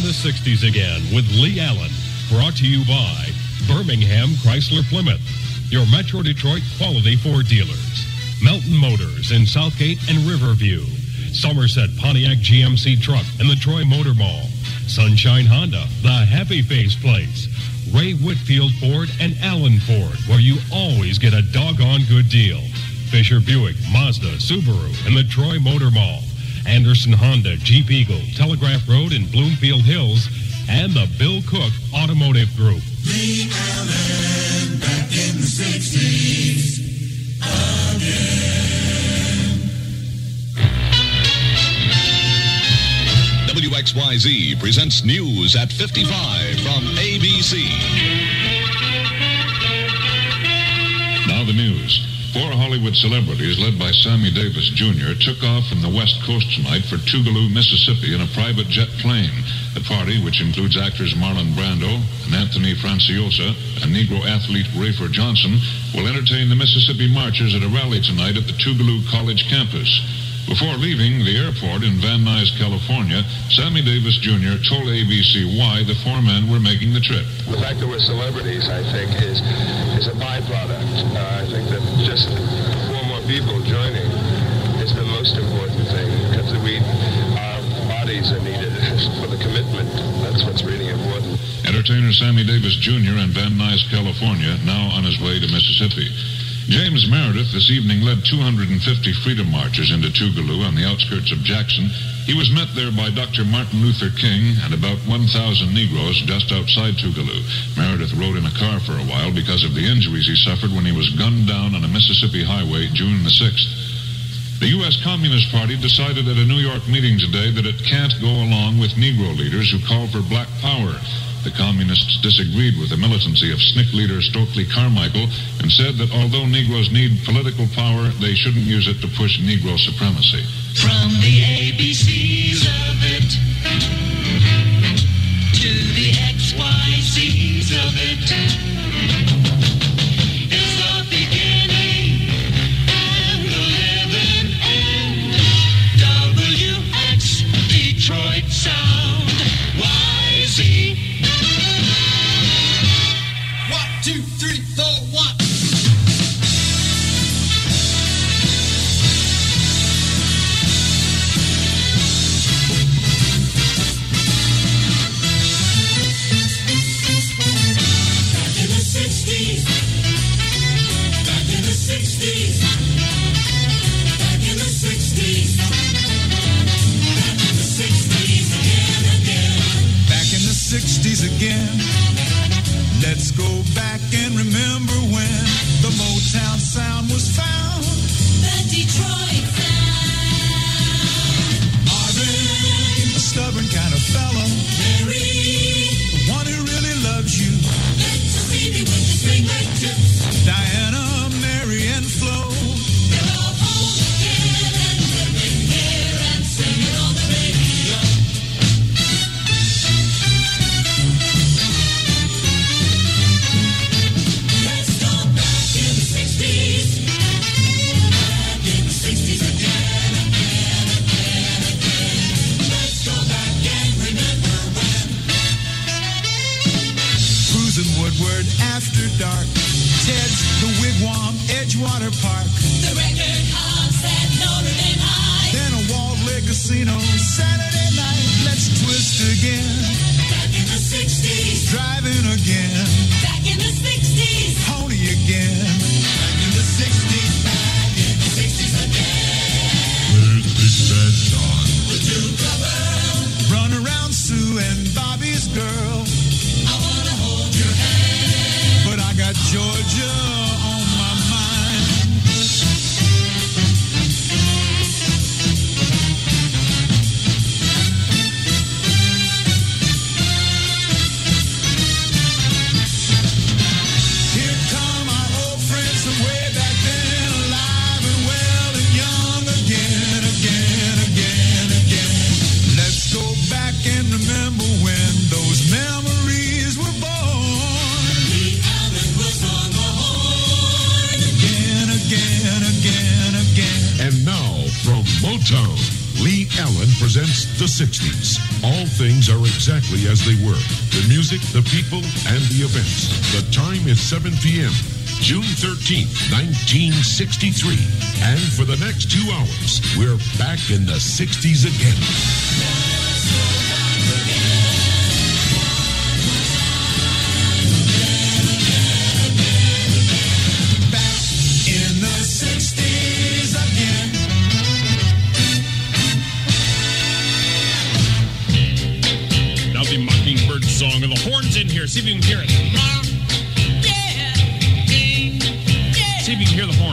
the 60s again with Lee Allen. Brought to you by Birmingham Chrysler Plymouth, your Metro Detroit quality Ford dealers. Melton Motors in Southgate and Riverview. Somerset Pontiac GMC Truck in the Troy Motor Mall. Sunshine Honda, the Happy Face Place. Ray Whitfield Ford and Allen Ford, where you always get a doggone good deal. Fisher Buick, Mazda, Subaru in the Troy Motor Mall. Anderson Honda, Jeep Eagle, Telegraph Road in Bloomfield Hills, and the Bill Cook Automotive Group. Lee Allen, back in the 60s, again. WXYZ presents News at 55 from ABC. Now the news. 4 Hollywood celebrities, led by Sammy Davis Jr., took off from the West Coast tonight for Tougaloo, Mississippi in a private jet plane. The party, which includes actors Marlon Brando and Anthony Franciosa and Negro athlete Rafer Johnson, will entertain the Mississippi Marchers at a rally tonight at the Tougaloo College campus. Before leaving the airport in Van Nuys, California, Sammy Davis Jr. told ABC why the 4 men were making the trip. The fact that we're celebrities, I think, is a byproduct. I think that just 4 more people joining is the most important thing, because our bodies are needed for the commitment. That's what's really important. Entertainer Sammy Davis Jr. in Van Nuys, California, now on his way to Mississippi. James Meredith this evening led 250 freedom marchers into Tougaloo on the outskirts of Jackson. He was met there by Dr. Martin Luther King and about 1,000 Negroes just outside Tougaloo. Meredith rode in a car for a while because of the injuries he suffered when he was gunned down on a Mississippi highway June the 6th. The U.S. Communist Party decided at a New York meeting today that it can't go along with Negro leaders who call for black power. The Communists disagreed with the militancy of SNCC leader Stokely Carmichael and said that although Negroes need political power, they shouldn't use it to push Negro supremacy. From the ABCs of it to the XYZs of it, it's the beginning and the living end. WX Detroit Sound YZ. 1, 2, 3, 4, 1. Let's go back and remember when the Motown sound was found. The Detroit sound. Marvin, a stubborn kind of fella. Mary, the one who really loves you. let's baby with the swing back tips. Diana, Mary, and Flo. They're all home again and living here and singing on the radio. Let's go back in the 60s. Back in the 60s again, again, again, again. Let's go back and remember when. Cruising Woodward after dark. Ted's, the Wigwam, Edgewater Park. The record house at Notre Dame High. Then a Walled Lake Casino Saturday night. Let's twist again. Back in the 60s. Driving again. Back in the 60s. Pony again. Back in the 60s. Back in the 60s again. With Big Bad John. With Duke of Earl. Run around Sue and Bobby's girl. I wanna hold your hand. But I got Georgia on my mind. Here come our old friends from way back then, alive and well and young again, again, again, again. Let's go back and remember when those memories were born. Lee Allen was on the horn. Again, again, again, again. And now, from Motown, Lee Allen. Allen presents the 60s. All things are exactly as they were. The music, the people, and the events. The time is 7 p.m. June 13th, 1963. And for the next 2 hours, we're back in the 60s again. Back in the 60s again. Now the Mockingbird song, and the horns in here. See if you can hear it. See if you can hear the horn.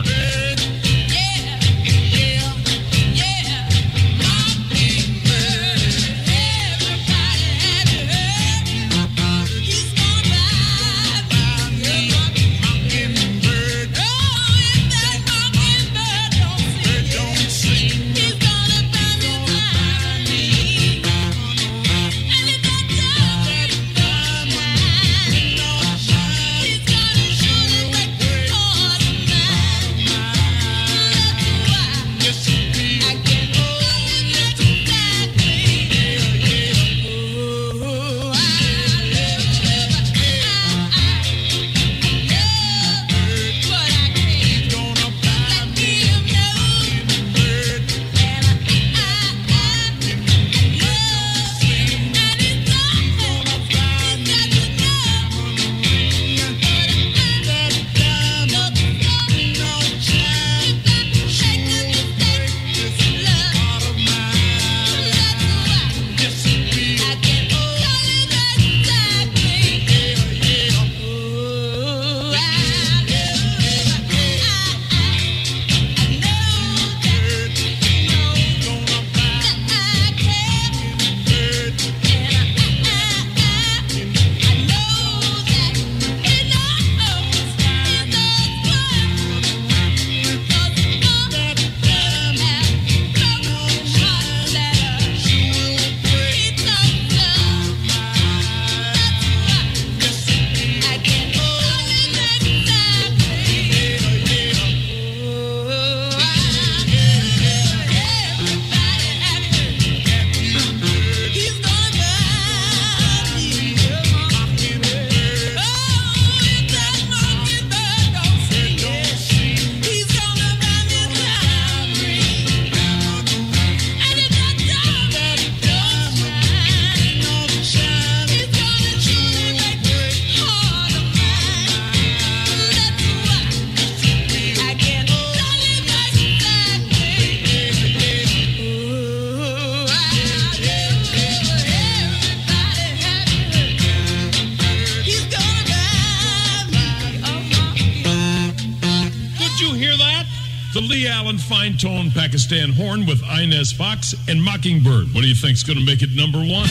Fine tone Pakistan horn with Inez Fox and Mockingbird. What do you think is going to make it number one?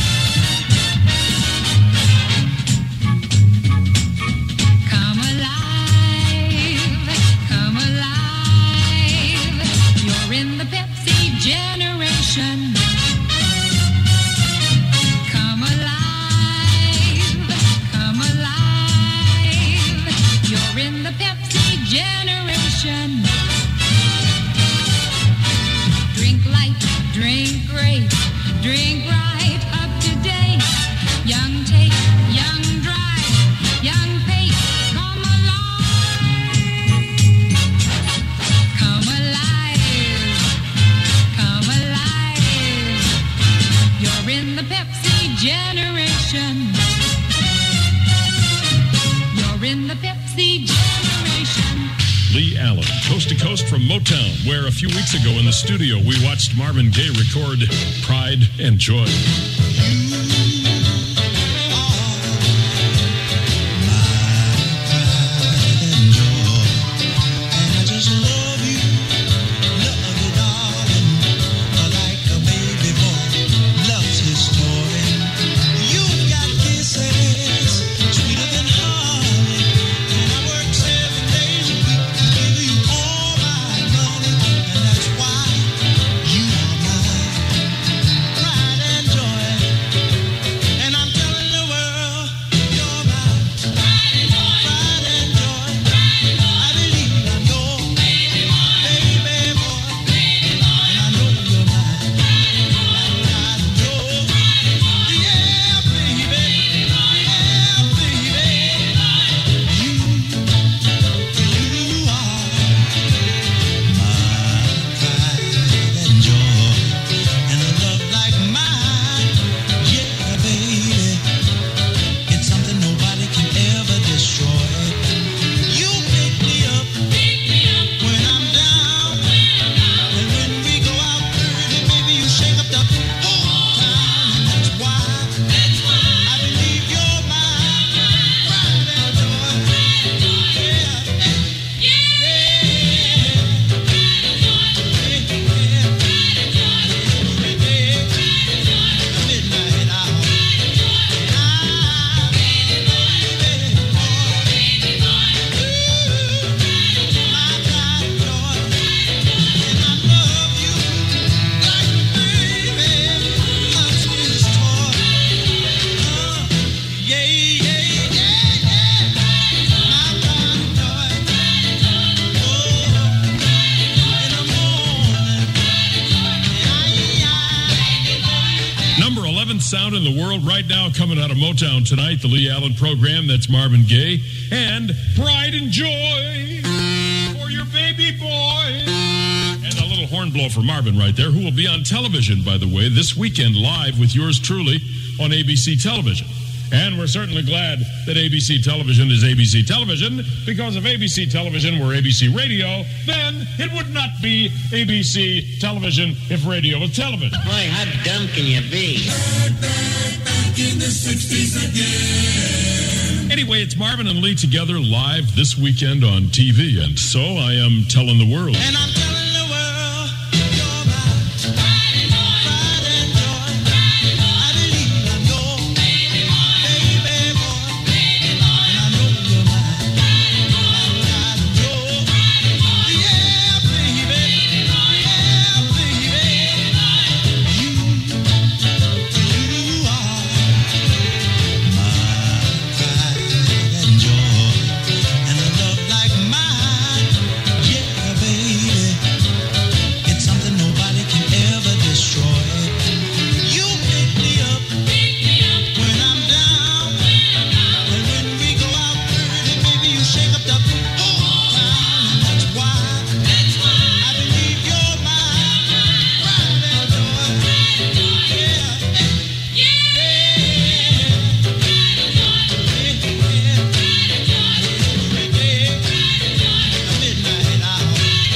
Come alive, come alive. You're in the Pepsi generation. Come alive, come alive. You're in the Pepsi generation. Drink great, drink right, up to date. Young take, young drive, young pace. Come alive, come alive, come alive. You're in the Pepsi generation. You're in the Pepsi generation. Lee Allen, coast to coast from Motown, where a few weeks ago in the studio we watched Marvin Gaye record Pride and Joy. Pride and joy. 11th sound in the world right now coming out of Motown tonight, the Lee Allen program. That's Marvin Gaye. And Pride and Joy for your baby boy. And a little horn blow for Marvin right there, who will be on television, by the way, this weekend live with yours truly on ABC Television. And we're certainly glad that ABC Television is ABC Television, because if ABC Television were ABC Radio, then it would not be ABC Television if radio was television. Boy, how dumb can you be? Back in the 60s again. Anyway, it's Marvin and Lee together live this weekend on TV, and so I am telling the world. And I'm telling the world, you're my pride and joy. I believe I'm your baby boy. And I know you're my pride and joy. Yeah, baby. Yeah, baby. You are my pride and joy. And a love like mine, yeah, baby. It's something nobody can ever destroy. You pick me up when I'm down. And when we go out dirty, baby, you shake up the whole town. And that's why I believe you're my pride and joy. Midnight hour.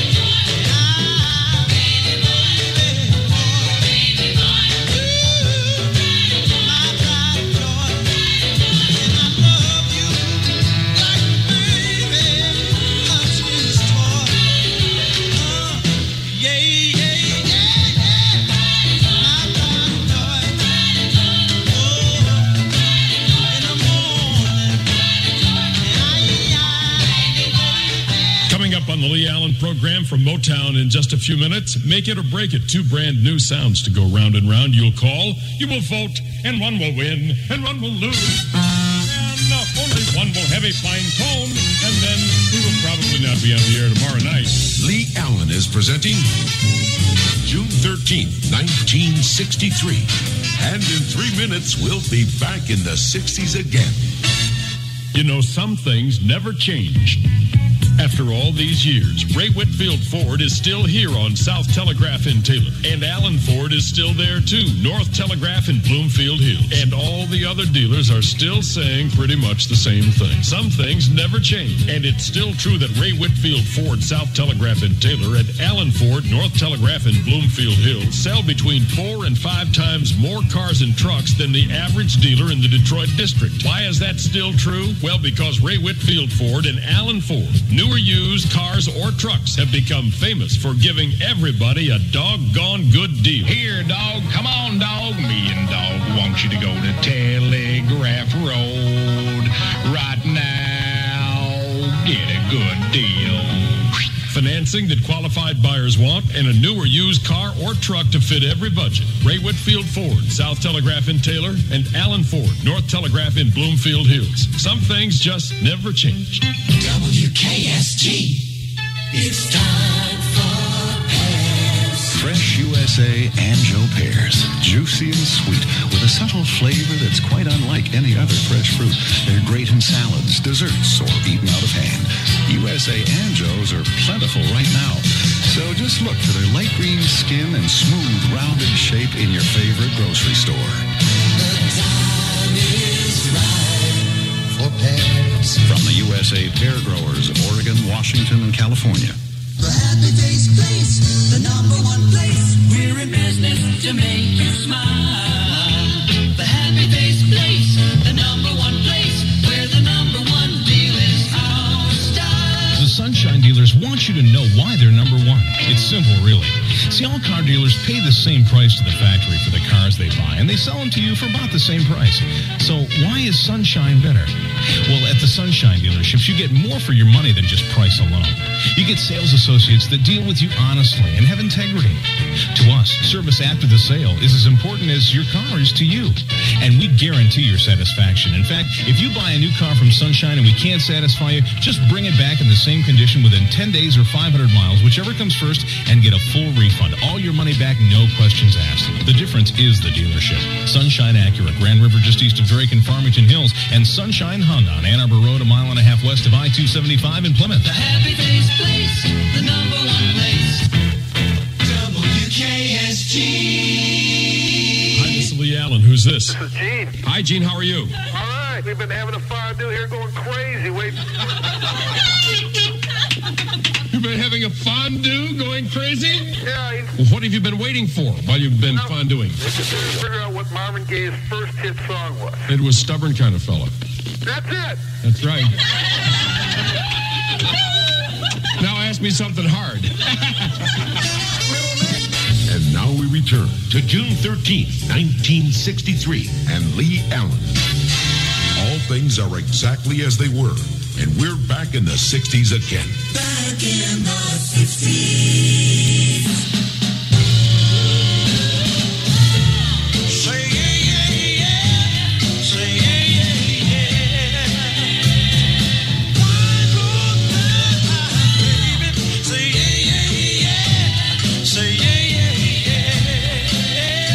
Coming up on the Lee Allen program from Motown in just a few minutes, Make It or Break It, 2 brand new sounds to go round and round. You'll call, you will vote, and one will win, and one will lose. And only one will have a fine tone, and then we will probably not be on the air tomorrow night. Lee Allen is presenting June 13th, 1963. And in 3 minutes, we'll be back in the 60s again. You know, some things never change. After all these years, Ray Whitfield Ford is still here on South Telegraph in Taylor. And Allen Ford is still there too, North Telegraph in Bloomfield Hills. And all the other dealers are still saying pretty much the same thing. Some things never change. And it's still true that Ray Whitfield Ford, South Telegraph in Taylor, and Allen Ford, North Telegraph in Bloomfield Hills, sell between 4 and 5 times more cars and trucks than the average dealer in the Detroit district. Why is that still true? Well, because Ray Whitfield Ford and Allen Ford, new or used cars or trucks, have become famous for giving everybody a doggone good deal. Here, dog. Come on, dog. Me and dog want you to go to Telegraph Road right now. Get a good deal. Financing that qualified buyers want, and a new or used car or truck to fit every budget. Ray Whitfield Ford, South Telegraph in Taylor, and Allen Ford, North Telegraph in Bloomfield Hills. Some things just never change. WKSG. It's time for pears. Fresh USA Anjo pears. Juicy and sweet, with a subtle flavor that's quite unlike any other fresh fruit. They're great in salads, desserts, or eaten out of hand. USA Anjos are plentiful right now. So just look for their light green skin and smooth, rounded shape in your favorite grocery store. The time is right for pears. From the USA Pear Growers of Oregon, Washington, and California. The Happy Face Place, the #1 place. We're in business to make you smile. The Happy Face Place, the #1 place, where the #1 deal is our style. The Sunshine dealers want you to know why they're #1. It's simple, really. See, all car dealers pay the same price to the factory for the cars they buy, and they sell them to you for about the same price. So why is Sunshine better? Well, at the Sunshine dealerships, you get more for your money than just price alone. You get sales associates that deal with you honestly and have integrity. To us, service after the sale is as important as your car is to you. and we guarantee your satisfaction. In fact, if you buy a new car from Sunshine and we can't satisfy you, just bring it back in the same condition within 10 days or 500 miles, whichever comes first, and get a full refund. All your money back, no questions asked. The difference is the dealership. Sunshine Acura, Grand River just east of Drake and Farmington Hills, and Sunshine Honda on Ann Arbor Road, a mile and a half west of I-275 in Plymouth. The Happy Face Place, the number one place. WKSG. Hi, this is Lee Allen. Who's this? This is Gene. Hi, Gene. How are you? All right, we've been having a fondue here going crazy. Wait. You've been having a fondue going crazy? Yeah. Well, what have you been waiting for while you've been fonduing? Figure out what Marvin Gaye's first hit song was. It was Stubborn Kind of Fella. That's it. That's right. Now ask me something hard. And now we return to June 13th, 1963, and Lee Allen. All things are exactly as they were, and we're back in the 60s again. Back in the 60s. Say yeah, yeah, yeah. Say yeah, yeah, yeah. One more time, baby. Say yeah, yeah, yeah. Say yeah, yeah, yeah.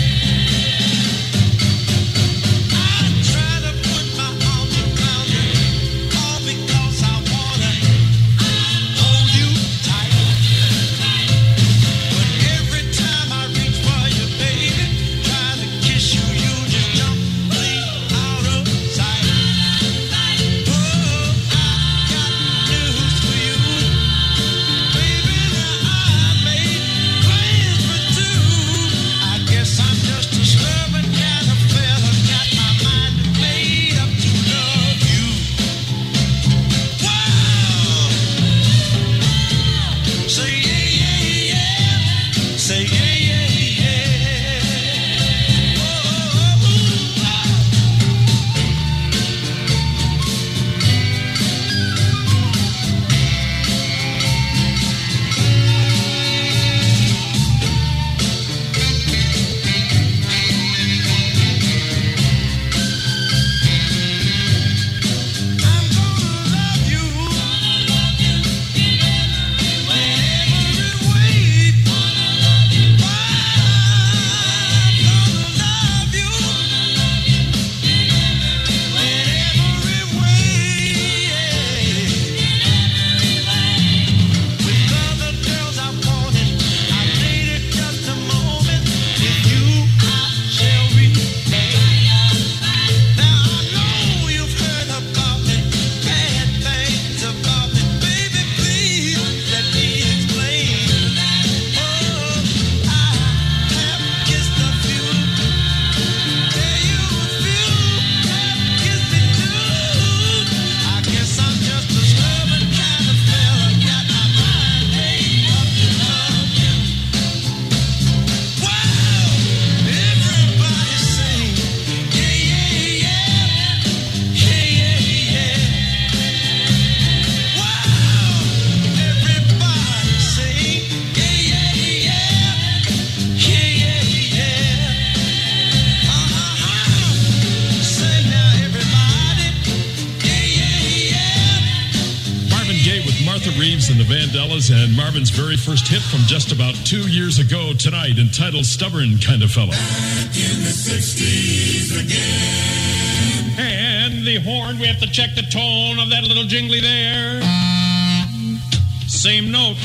I try to put my arms around you, all because I wanna hold you tight. But every time I reach for you, baby, trying to kiss you, you just jump clean out of sight. Oh, I got news for you, baby. Now I made plans for two. I guess I'm just a stubborn kind of fella, got my mind made up to love you. Wow. Say yeah, yeah, yeah. Say yeah, yeah, yeah. Oh, I'm gonna love you in every way. I'm gonna love you in every way. With other girls I wanted, I dated just a moment. With you I shall remain. Now I know you've heard about me, bad things about me, baby. Please let me explain. Oh, I have kissed a few, tell you a few have kissed me too. I guess I'm just a stubborn kind of fella, got my mind made up to love you. Wow, everybody sing, yeah, yeah, yeah, yeah, yeah, yeah. Wow, everybody sing, yeah, yeah, yeah, yeah, yeah, yeah. Sing now, everybody, yeah, yeah, yeah. Marvin Gaye with Martha Reeves and the Vandellas, and Marvin's very first hit from just about 2 years ago tonight, entitled Stubborn Kind of Fella. In the 60s again. And the horn, we have to check the tone of that little jingly there. Same note.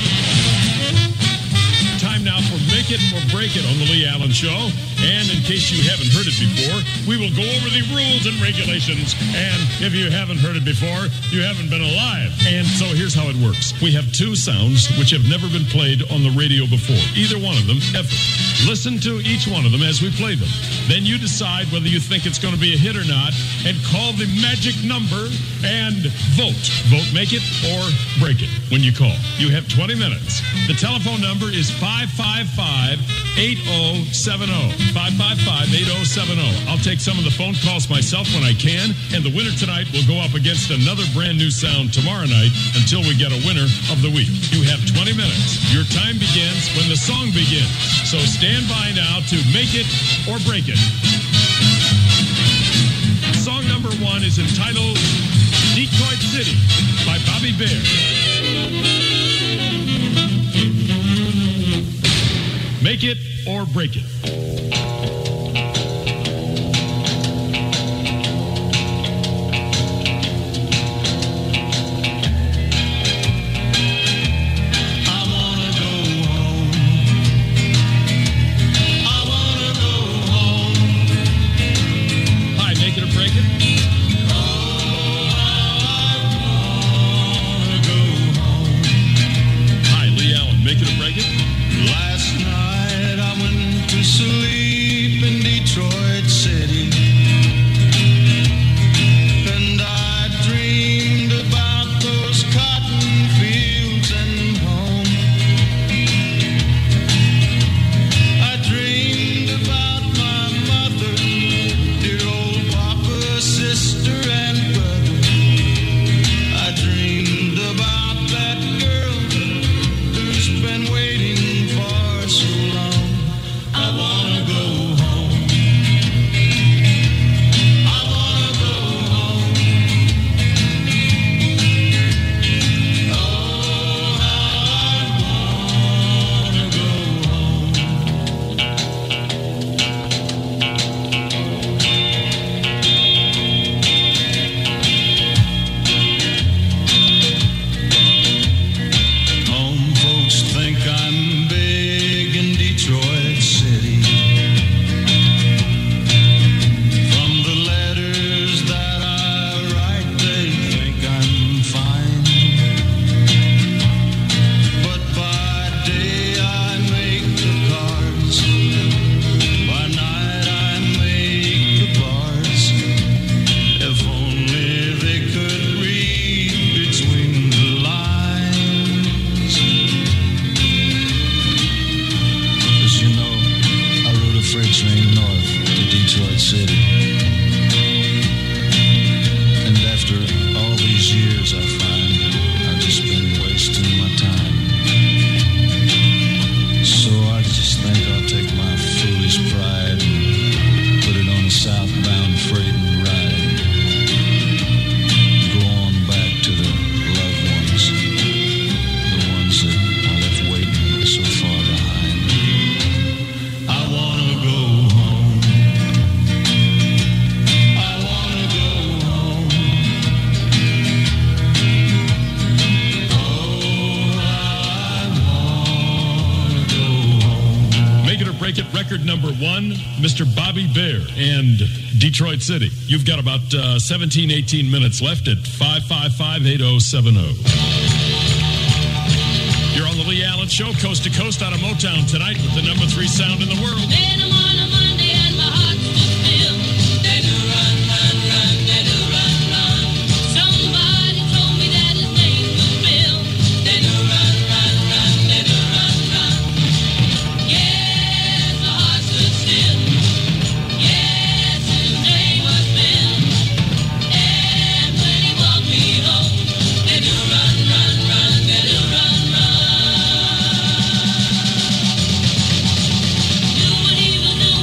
Time now for Make It or Break It on the Lee Allen Show. And in case you haven't heard it before, we will go over the rules and regulations. And if you haven't heard it before, you haven't been alive. And so here's how it works. We have two sounds which have never been played on the radio before. Either one of them, ever. Listen to each one of them as we play them. Then you decide whether you think it's going to be a hit or not, and call the magic number and vote. Vote make it or break it when you call. You have 20 minutes. The telephone number is 555-8070. 555-8070. I'll take some of the phone calls myself when I can, and the winner tonight will go up against another brand new sound tomorrow night until we get a winner of the week. You have 20 minutes. Your time begins when the song begins. So stand by now to make it or break it. is entitled Detroit City by Bobby Bear. Make it or break it. Last night I went to sleep in Detroit City, and I dreamed about those cotton fields and home. I dreamed about my mother, dear old papa, sister, and brother. I dreamed about that girl who's been waiting for so long. I wanna go home. I wanna go home. Oh, how I wanna go home. Home folks think I'm big in Detroit City. From the letters that I write, they think I'm fine. But by day I make the cards, by night I make the bars. If only they could read between the lines. 'Cause you know, I rode a freight train north to Detroit City. And after all these years, I find I've just been wasting my time. So I just think I'll take my foolish pride and put it on a southbound freight and ride. Go on back to the loved ones, the ones that I left waiting so far behind. I wanna go home. I wanna go home. Oh, I wanna go home. Make it or break it, record number 1, Mr. Bobby Bear and Detroit City. You've got about 17, 18 minutes left at 555-8070. You're on the Lee Allen Show, coast to coast out of Motown tonight with the number 3 sound in the world. Then I'm on a Monday and my heart's still still. They do run, run, run, they do run, run. Somebody told me that his name was Bill. They do run, run, run, they do run, run. Yes, my heart stood still. Yes, his name was Bill. And when he walked me home, they do run, run, run, they do run, run. Do what he was doing.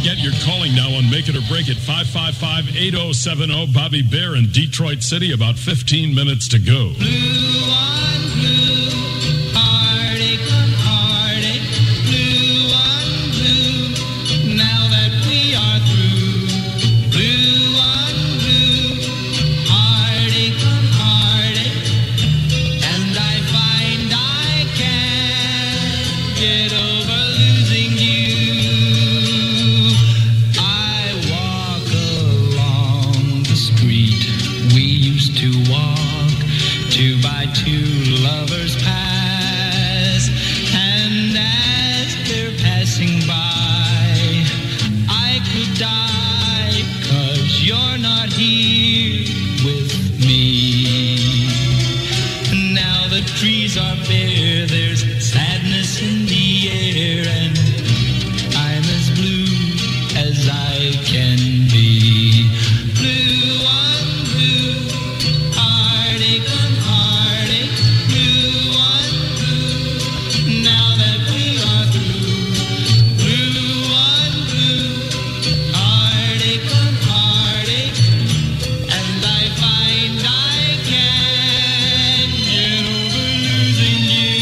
forget, you're calling now on Make It or Break It, 555-8070. Bobby Bear in Detroit City, about 15 minutes to go. Blue on blue, heartache on heartache, blue on blue, now that we are through. Blue on blue, heartache on heartache, and I find I can't get over losing you. I walk along the street we used to walk, 2 by 2 lovers pass, and as they're passing by, I could die, 'cause you're not here with me. Now the trees are bare, there's sadness in the air, and I'm as blue as I can be. Blue on blue, heartache on heartache, blue on blue, now that we are through. Blue on blue, heartache on heartache, and I find I can't get over losing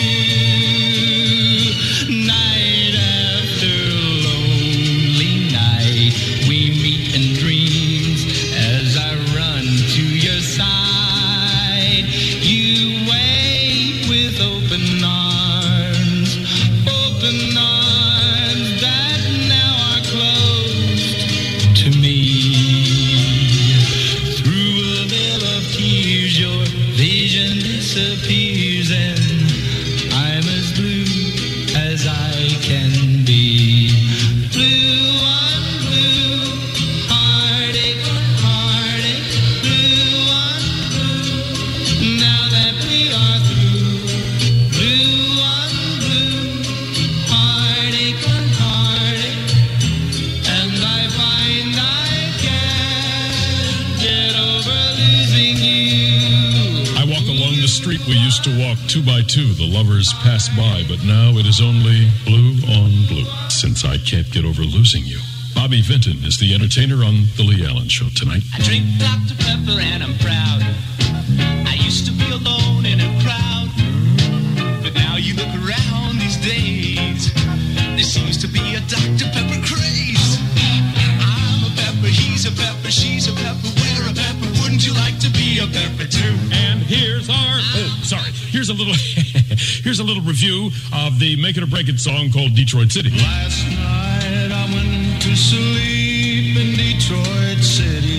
you. Night after lonely night, we meet in dreams as I run to your side. You wait with open arms that now are closed to me. Through a veil of tears, your vision disappears, and I'm as blue as I can be. Blue on blue, heartache on heartache, blue on blue, now that we are through. Blue on blue, heartache on heartache, and I find I can't get over losing you. I walk along the street we used to walk, 2 by 2. The lovers pass by, but now it is only blue on blue, since I can't get over losing you. Bobby Vinton is the entertainer on The Lee Allen Show tonight. I drink Dr. Pepper and I'm proud. I used to be alone in a crowd, but now you look around these days, there seems to be a Dr. Pepper craze. I'm a pepper, he's a pepper, she's a pepper, we're a pepper. Wouldn't you like to be a pepper too? And here's here's a little here's a little review of the Make It or Break It song called Detroit City. Last night I went to sleep in Detroit City,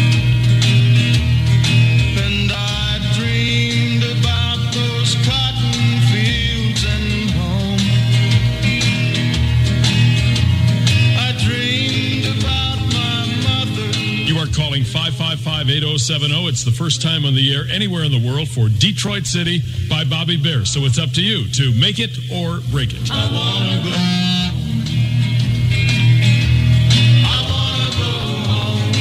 and I dreamed about those cotton fields and home. I dreamed about my mother. You are calling 555-8070. It's the first time on the air anywhere in the world for Detroit City by Bobby Bear. So it's up to you to make it or break it. I wanna go. I wanna go home.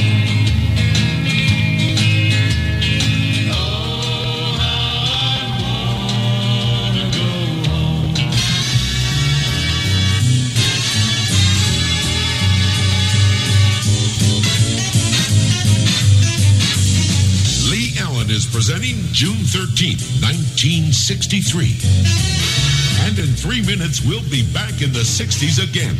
Oh, how I wanna go home. Lee Allen is presenting June 13th, 1963. And in 3 minutes, we'll be back in the 60s again.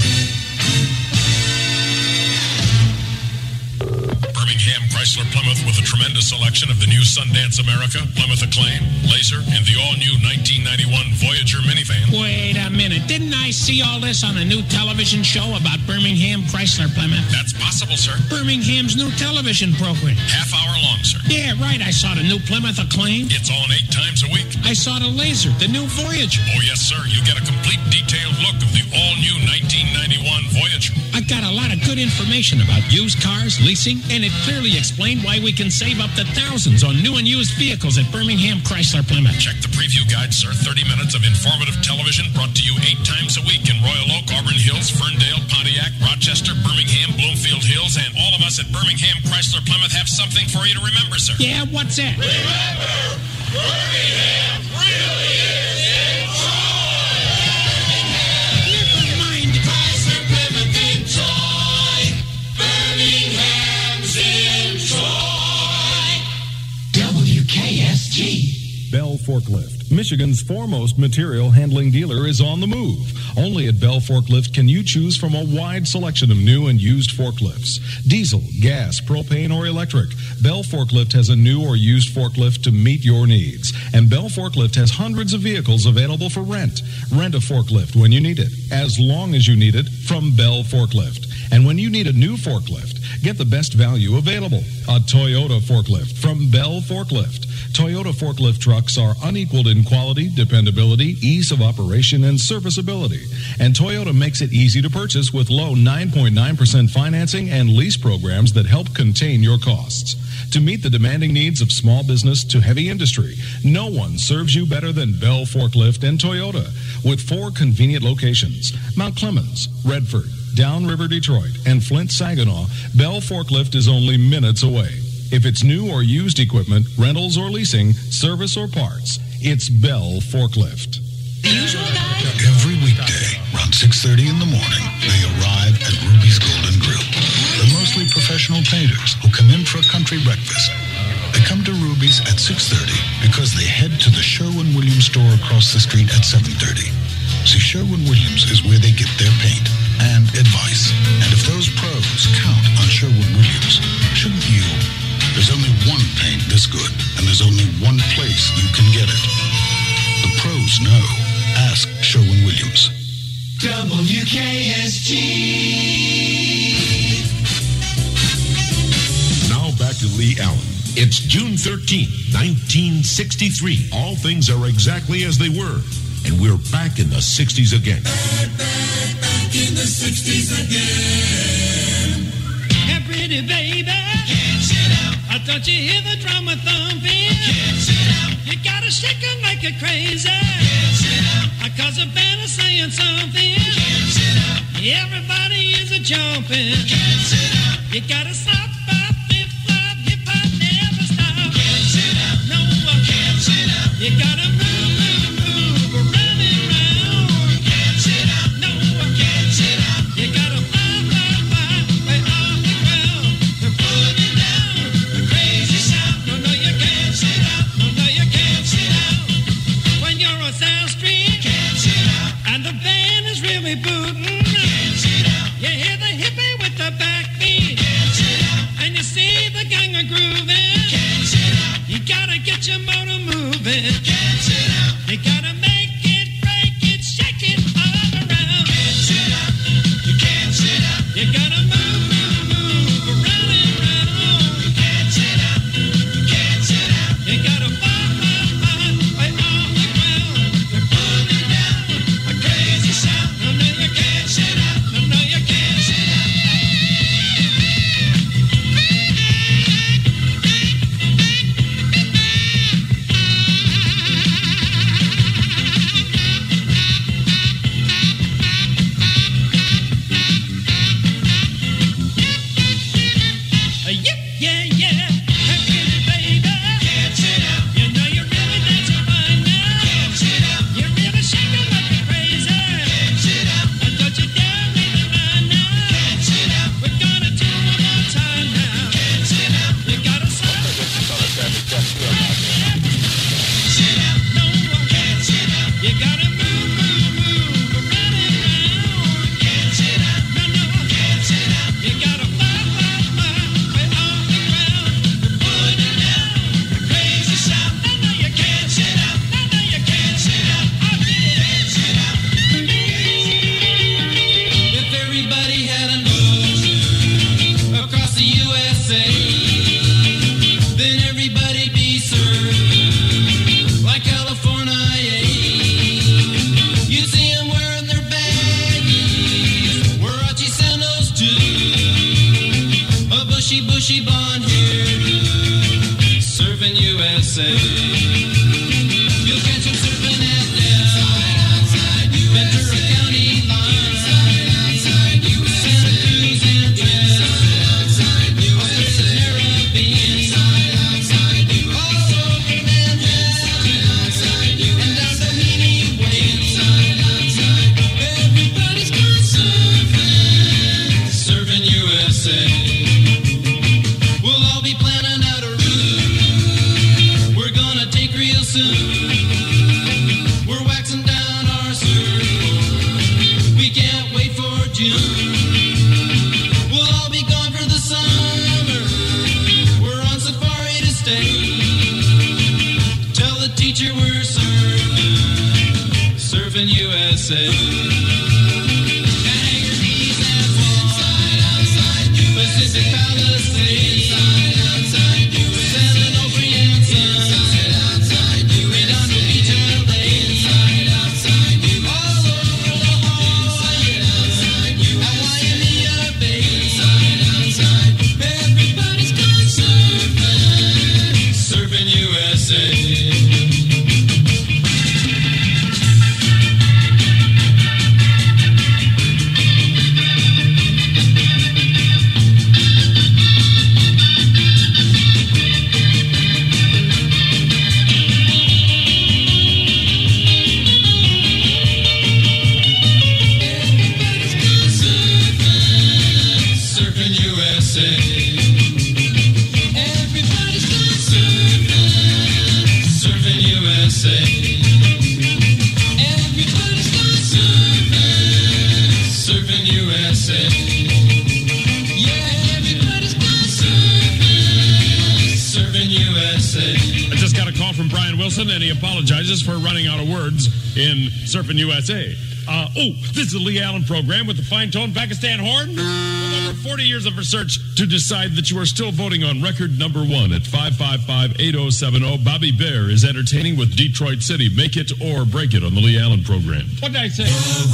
Birmingham Chrysler Plymouth with a tremendous selection of the new Sundance America, Plymouth Acclaim, Laser, and the all-new 1991 Voyager minivan. Wait a minute. Didn't I see all this on a new television show about Birmingham Chrysler Plymouth? That's possible, sir. Birmingham's new television program. Half hour long, sir. Yeah, right. I saw the new Plymouth Acclaim. It's on 8 times a week. I saw the Laser, the new Voyager. Oh, yes, sir. You get a complete detailed look of the all-new 1991 Voyager. I got a lot of good information about used cars, leasing, and it clearly explained why we can save up to thousands on new and used vehicles at Birmingham Chrysler Plymouth. Check the preview guide, sir. 30 minutes of informative television brought to you 8 times a week in Royal Oak, Auburn Hills, Ferndale, Pontiac, Rochester, Birmingham, Bloomfield Hills, and all of us at Birmingham Chrysler Plymouth have something for you to remember, sir. Yeah, what's that? Remember, Birmingham really is in Troy. Never mind. Chrysler Plymouth in Troy. Forklift, Michigan's foremost material handling dealer, is on the move. Only at Bell Forklift can you choose from a wide selection of new and used forklifts. Diesel, gas, propane, or electric. Bell Forklift has a new or used forklift to meet your needs. And Bell Forklift has hundreds of vehicles available for rent. Rent a forklift when you need it, as long as you need it, from Bell Forklift. And when you need a new forklift, get the best value available. A Toyota forklift from Bell Forklift. Toyota forklift trucks are unequaled in quality, dependability, ease of operation, and serviceability. And Toyota makes it easy to purchase with low 9.9% financing and lease programs that help contain your costs. To meet the demanding needs of small business to heavy industry, no one serves you better than Bell Forklift and Toyota, with 4 convenient locations: Mount Clemens, Redford, Downriver Detroit, and Flint Saginaw. Bell Forklift is only minutes away. If it's new or used equipment, rentals or leasing, service or parts, it's Bell Forklift. Every weekday, around 6:30 in the morning, they arrive at Ruby's Golden Grill. They're mostly professional painters who come in for a country breakfast. They come to Ruby's at 6:30 because they head to the Sherwin-Williams store across the street at 7:30. See, Sherwin-Williams is where they get their paint and advice. And if those pros count on Sherwin-Williams, shouldn't you? There's only one paint this good, and there's only one place you can get it. The pros know. Ask Sherwin-Williams. WKSG. Now back to Lee Allen. It's June 13th, 1963. All things are exactly as they were. And we're back in the 60s again. Back in the 60s again. Hey, pretty baby. Can't sit out. Don't you hear the drummer thumping? Can't sit out. You gotta shake it like a crazy. Can't sit out. Cause the band is saying something. Can't sit out. Everybody is a jumping. Can't sit out. You gotta stop, bop, flip, flop, hip hop, never stop. Can't sit out. No, Can't sit out. you gotta move, move, move, around and round. Can't sit out. No, Can't sit out. you gotta fly, fly, fly, way off the ground. You're putting down The crazy sound. no, no, you can't sit out. no, no, you can't Sit out. when you're on South Street Can't sit out. and the band is really booting. Can't sit out. You hear the hippie with the backbeat, Can't sit out. and you see the gang a grooving. Can't sit out. You gotta get your motor moving. Can't sit out. You gotta make it, break it, shake it all around. Can't sit out. You can't sit out. You gotta move, move, move around and round. You can't sit out. You can't sit out. You gotta fly, fly, fly, way off the ground. They're putting down a crazy sound. No, no, you Can't sit out. no, no, you can't Sit out. Yeah, yeah. Hey, pretty baby. Can't sit out. You know you're really dancing fine now. Can't sit out. You're really shaking like you're crazy. Can't sit out. And don't you dare leave the line now. Can't sit out. We're gonna do it one more time now. Can't sit out. You gotta stop. Sit out. No, Can't sit out. you gotta move, move, move around and round. Can't sit out. No, no, Can't sit out. you gotta fly, fly, fly, way off the ground. Putting down a crazy sound. No, no, you can't. Can't sit out. No, no, you can't. Can't sit out. I did. Can't sit out. If everybody had a nose across the USA, then everybody'd be served like California. You'd see them wearing their baggies, Warachi sandals too, a bushy, bushy blonde hair, serving USA. You'll catch them surfing at Ventura County line, Santa Cruz and Trail, Austin Caribbean, all over Manhattan, and down the Meany Way. Everybody's gone surfing, serving USA. We'll all be planning out a route. We're gonna take real USA. Everybody's gone surfing USA. Everybody's gone surfing USA. Yeah, everybody's gone surfing USA. I just got a call from Brian Wilson, and he apologizes for running out of words in Surfing USA. This is the Lee Allen program with the fine-toned Pakistan horn. With over 40 years of research to decide that you are still voting on record number 1 at 555-8070. Bobby Bear is entertaining with Detroit City. Make it or break it on the Lee Allen program. What did I say?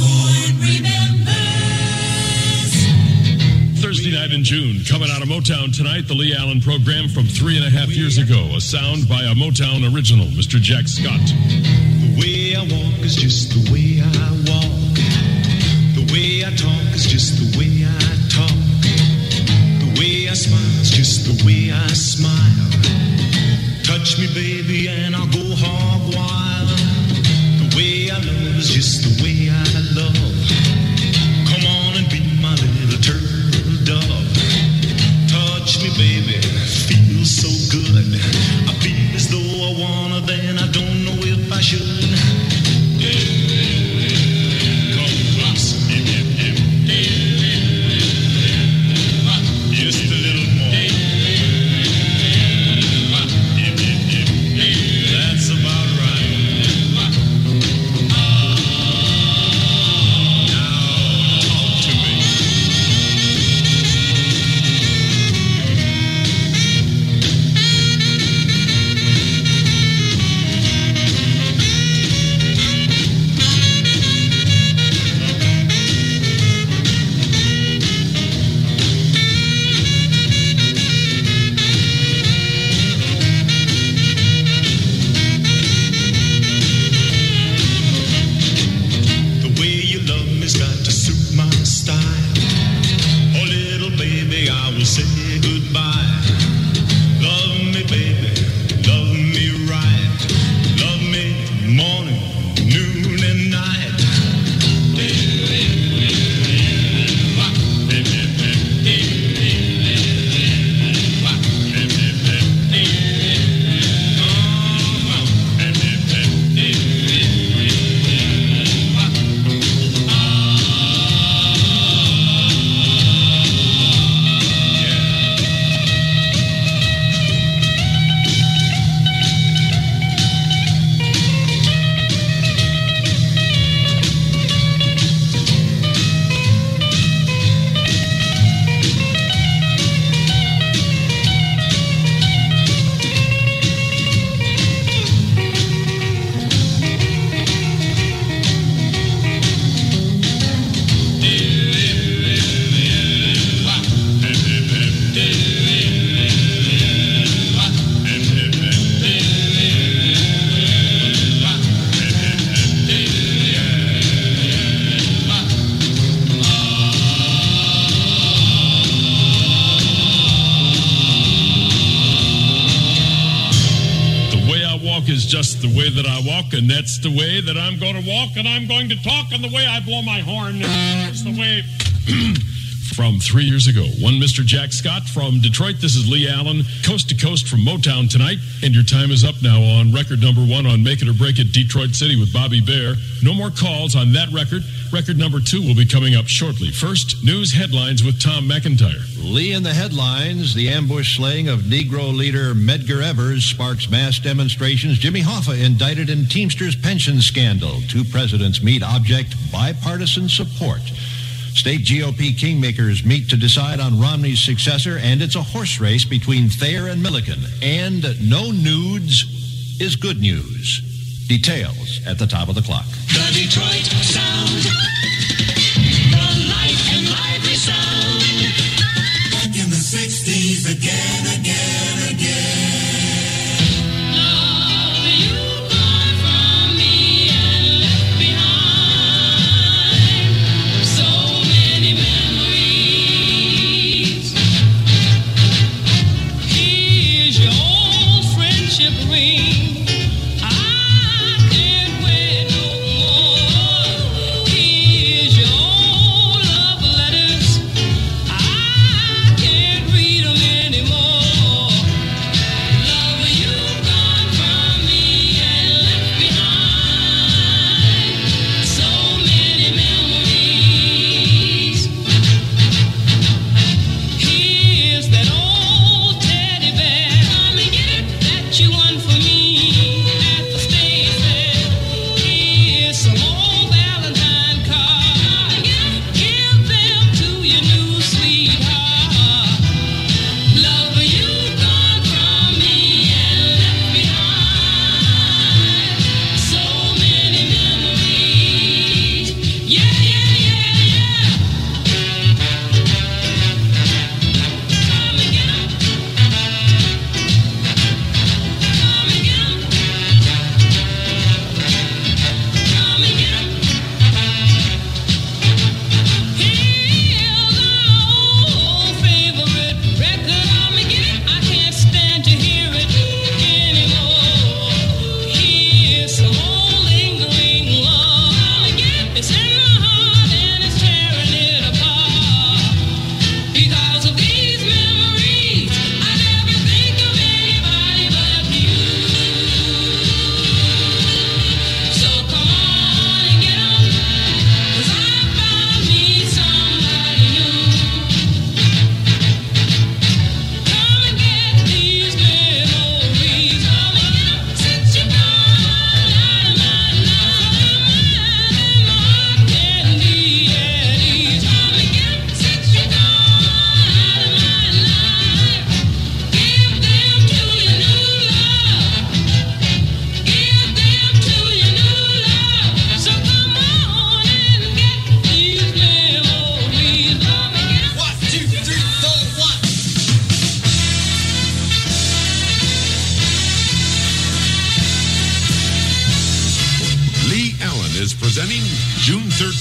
Thursday night in June, coming out of Motown tonight, the Lee Allen program from 3.5 years ago. A sound by a Motown original, Mr. Jack Scott. The way I walk is just the way I walk. The way I talk is just the way I talk. The way I smile is just the way I smile. Touch me, baby, and I'll go hog wild. The way I love is just the way I love. Come on and be my little turtle dove. Touch me, baby, feels so good. I feel as though I wanna, then I don't know if I should. Just a little more. That's about right. Now talk to me. The way you love me's got to suit my style. Oh, little baby, I will say goodbye. Love me, baby, love me right. Love me morning, noon, and night. Is just the way that I walk, and that's the way that I'm going to walk, and I'm going to talk, and the way I blow my horn is the way. From 3 years ago, one Mr. Jack Scott from Detroit. This is Lee Allen, coast to coast from Motown tonight, and your time is up now on record number 1 on Make It or Break It, Detroit City with Bobby Bear. No more calls on that record. Record number 2 will be coming up shortly. First, news headlines with Tom McIntyre. Lee in the headlines. The ambush slaying of Negro leader Medgar Evers sparks mass demonstrations. Jimmy Hoffa indicted in Teamsters pension scandal. 2 presidents meet, object bipartisan support. State GOP kingmakers meet to decide on Romney's successor, and it's a horse race between Thayer and Milliken. And no nudes is good news. Details at the top of the clock. The Detroit Sound. The light and lively sound. Back in the 60s again. Love, you gone from me and left behind so many memories. Here's your old friendship ring. I can't wait no more.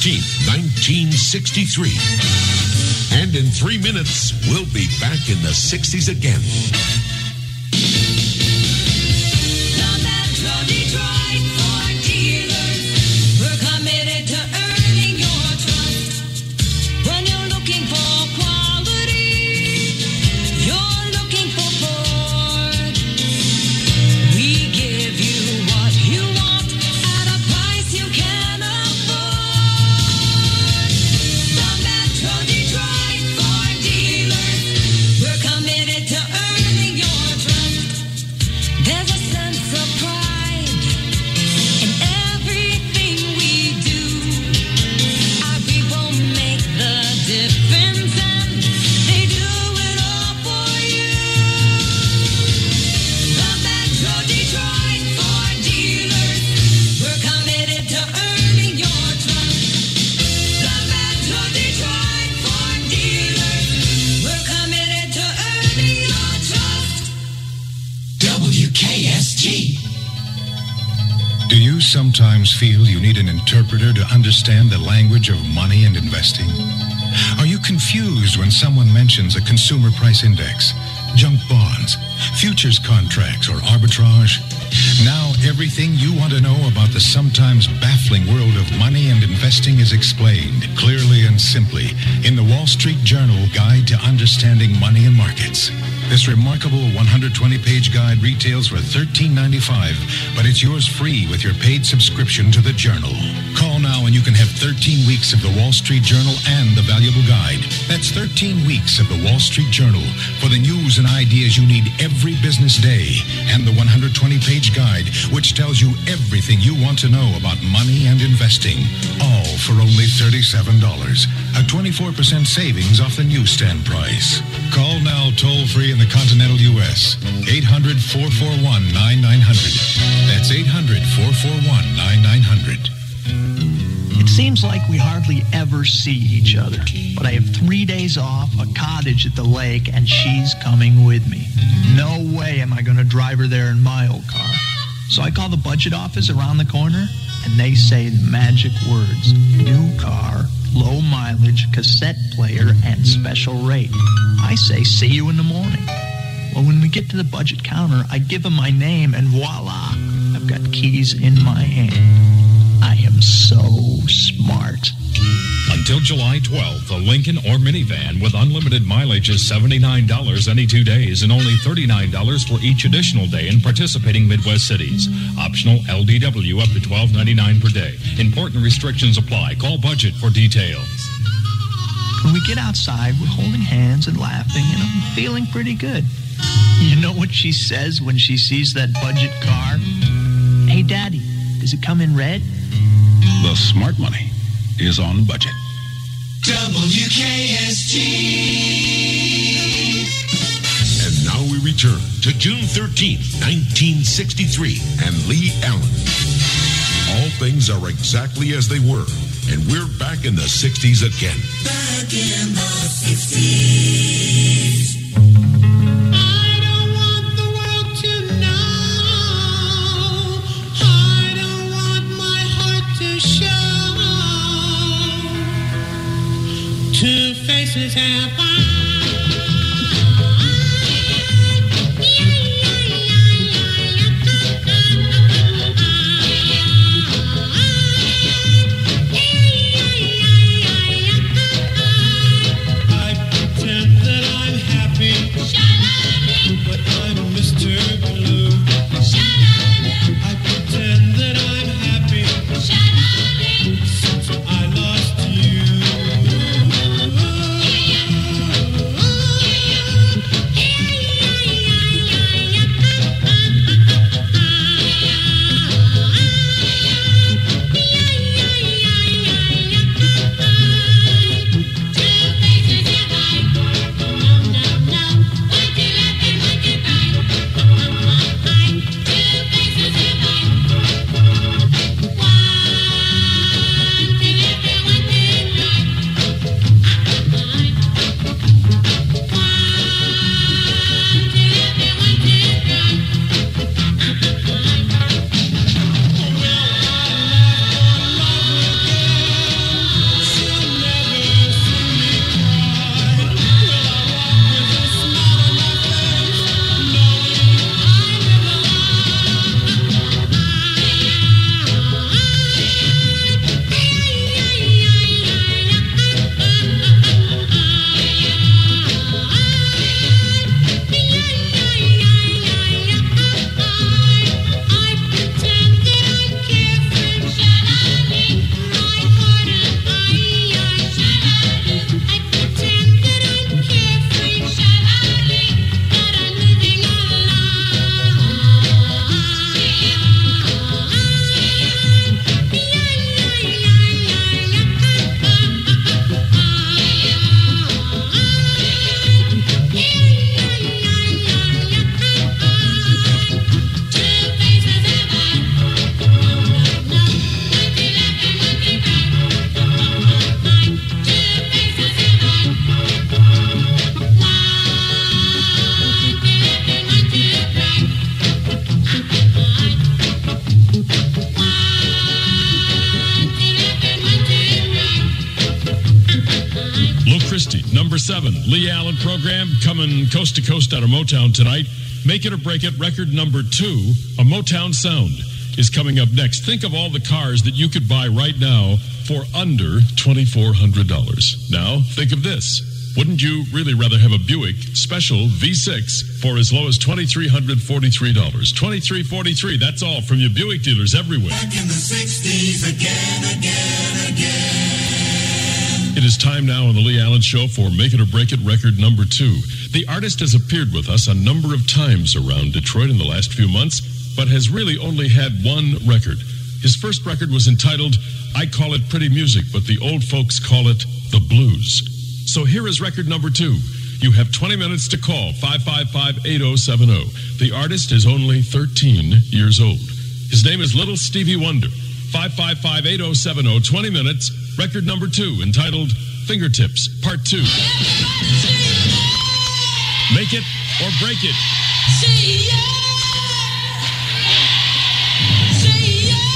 13th, 1963. And in 3 minutes, we'll be back in the 60s again. The Metro Detroit Ford dealers, we're committed to earning your trust. When you're looking for quality, you're looking for Ford. We give you what you want at a price you can afford. The Metro Detroit Ford dealers, we're committed to earning your trust. There's a sense of pride in everything we do. Our people make the difference and they do it all for you. The Metro Detroit Ford dealers, we're committed to earning your trust. The Metro Detroit Ford dealers, we're committed to earning your trust. WKSG. Do you sometimes feel you need an interpreter to understand the language of money and investing? Are you confused when someone mentions a consumer price index, junk bonds, futures contracts, or arbitrage? Now everything you want to know about the sometimes baffling world of money and investing is explained clearly and simply in the Wall Street Journal Guide to Understanding Money and Markets. This remarkable 120-page guide retails for $13.95, but it's yours free with your paid subscription to the Journal. Call now and you can have 13 weeks of the Wall Street Journal and the valuable guide. That's 13 weeks of the Wall Street Journal for the news and ideas you need every business day, and the 120-page guide, which tells you everything you want to know about money and investing, all for only $37. A 24% savings off the newsstand price. Call now toll-free in the continental U.S. 800-441-9900. That's 800-441-9900. It seems like we hardly ever see each other, but I have 3 days off, a cottage at the lake, and she's coming with me. No way am I going to drive her there in my old car. So I call the budget office around the corner, and they say the magic words: new car, low mileage, cassette player, and special rate. I say, see you in the morning. Well, when we get to the budget counter, I give them my name, and voila, I've got keys in my hand. I am so smart. Until July 12th, a Lincoln or minivan with unlimited mileage is $79 any 2 days and only $39 for each additional day in participating Midwest cities. Optional LDW up to $12.99 per day. Important restrictions apply. Call Budget for details. When we get outside, we're holding hands and laughing, and I'm feeling pretty good. You know what she says when she sees that budget car? Hey, Daddy, does it come in red? The smart money is on budget. WKSG. And now we return to June 13th, 1963, and Lee Allen. All things are exactly as they were, and we're back in the 60s again. Back in the 60s. Two faces have I pretend 7, Lee Allen program coming coast to coast out of Motown tonight. Make It or Break It, record number 2, A Motown Sound, is coming up next. Think of all the cars that you could buy right now for under $2,400. Now, think of this. Wouldn't you really rather have a Buick Special V6 for as low as $2,343? $2,343, that's all from your Buick dealers everywhere. Back in the 60s, again. It is time now on the Lee Allen Show for Make It or Break It, record number 2. The artist has appeared with us a number of times around Detroit in the last few months, but has really only had one record. His first record was entitled, I Call It Pretty Music, but the old folks call it The Blues. So here is record number 2. You have 20 minutes to call, 555-8070. The artist is only 13 years old. His name is Little Stevie Wonder. 555-8070, 20 minutes, record number 2, entitled Fingertips, Part 2. Make it or break it. Say yeah. Say yeah.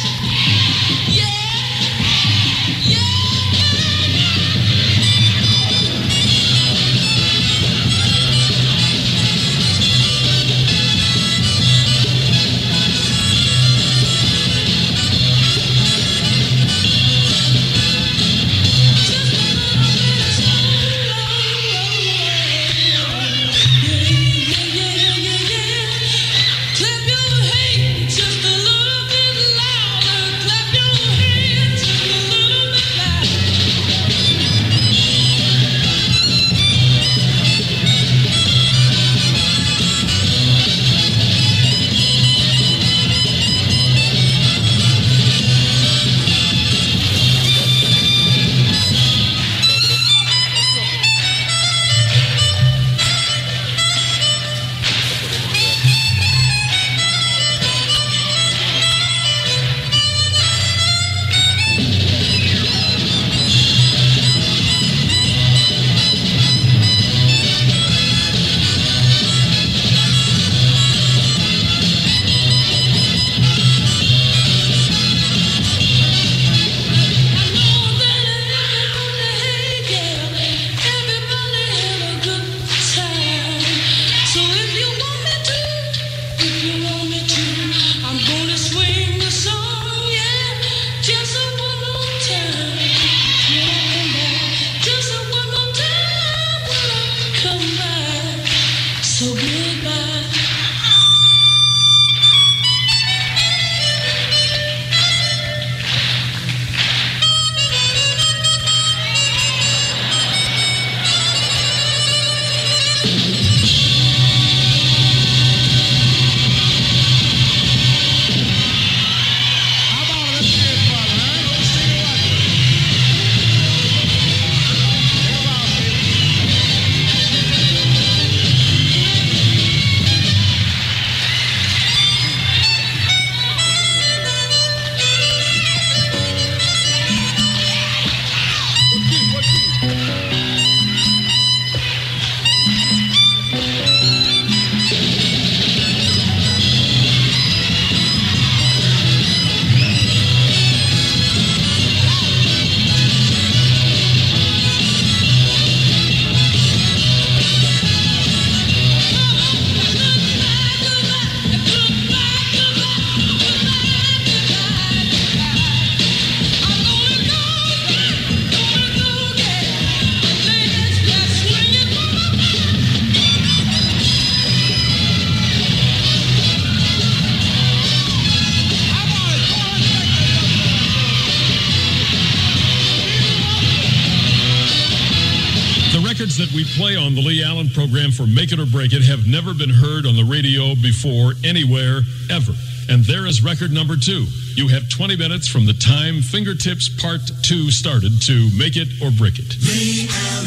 That we play on the Lee Allen program for Make It or Break It have never been heard on the radio before, anywhere, ever. And there is record number 2. You have 20 minutes from the time Fingertips Part 2 started to Make It or Break It. Lee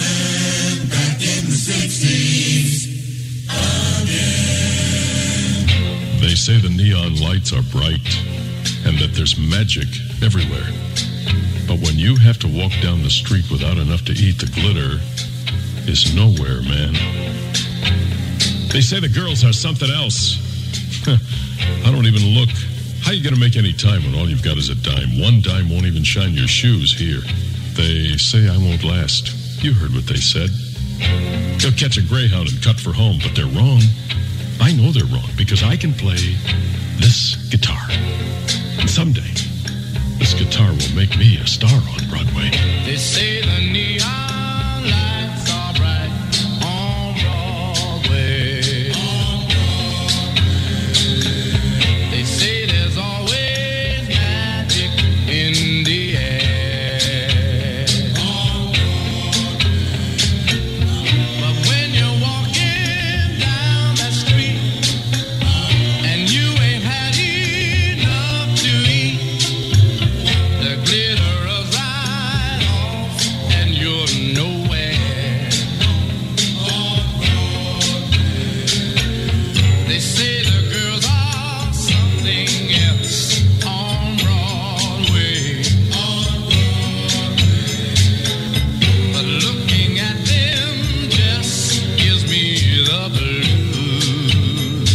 Allen, back in the 60s, again. They say the neon lights are bright and that there's magic everywhere. But when you have to walk down the street without enough to eat, the glitter is nowhere, man. They say the girls are something else. I don't even look. How are you going to make any time when all you've got is a dime? One dime won't even shine your shoes here. They say I won't last. You heard what they said. They'll catch a greyhound and cut for home, but they're wrong. I know they're wrong because I can play this guitar. And someday, this guitar will make me a star on Broadway. They say the neon lights are bright on Broadway. They say there's always magic in the air. But when you're walking down that street and you ain't had enough to eat, the glitter rubs right off and you're nowhere. They say the girls are something else on Broadway. But looking at them just gives me the blues.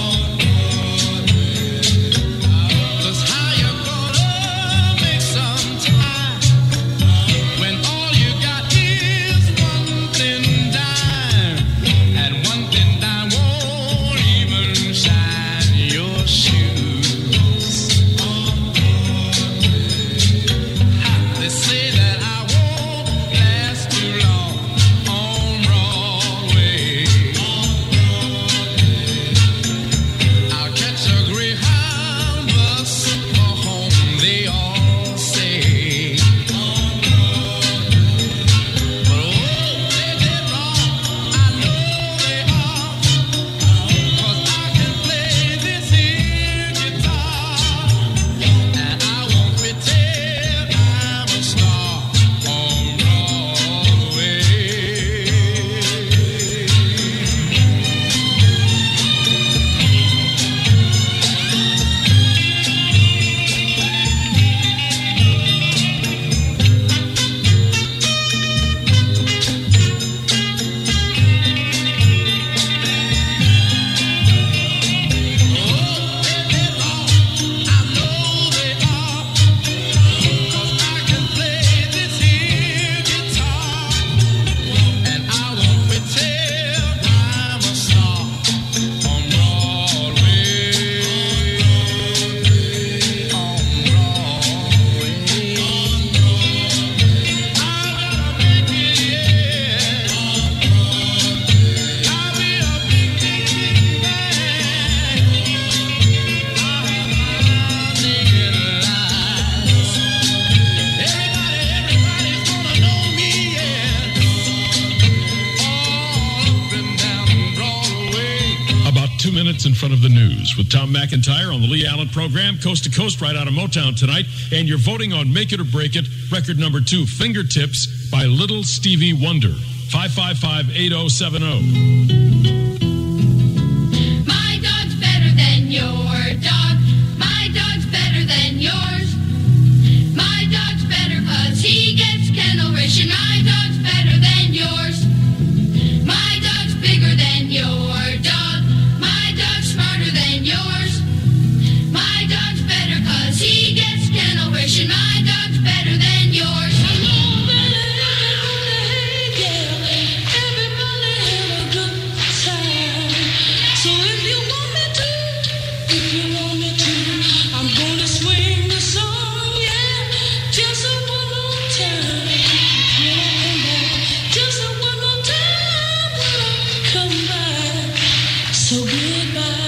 'Cause how you gonna make some time when all you got is one thin dime, and one thin dime won't even shine your shoes. They say that I won't last too long on Broadway. I'll catch a Greyhound bus for home, they all say. But oh, they did wrong, I know they are, 'cause I can play this here guitar, and I won't pretend I'm a star on Broadway. About 2 minutes in front of the news with Tom McIntyre on the Lee Allen program, coast to coast, right out of Motown tonight. And you're voting on Make It or Break It, record number 2, Fingertips by Little Stevie Wonder. 555-8070. My dog's better than your dog. My dog's better than yours. My dog's better 'cause he gets kennel ration. My dog's better than yours. My dog's bigger than your dog. My dog's smarter than yours. My dog's better 'cause he gets kennel ration. My dog's better than yours. Everybody have a good time. So if you want me to, I'm gonna swing the song, yeah, just one more time. When I come back, just one more time when I come back. So goodbye.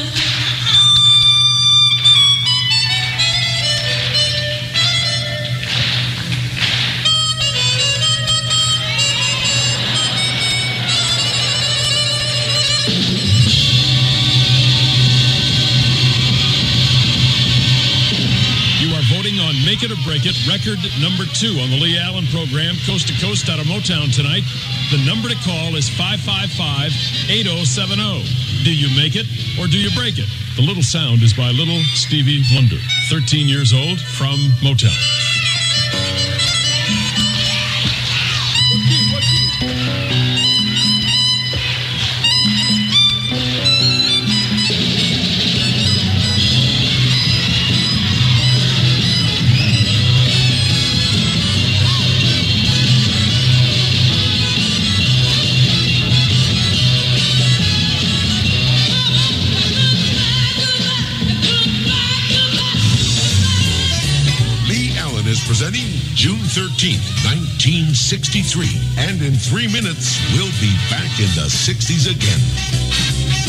You are voting on Make It or Break It, record number 2 on the Lee Allen program, coast to coast out of Motown tonight. The number to call is 555-8070. Do you make it or do you break it? The little sound is by Little Stevie Wonder, 13 years old, from Motown. is presenting June 13th, 1963. And in 3 minutes, we'll be back in the 60s again.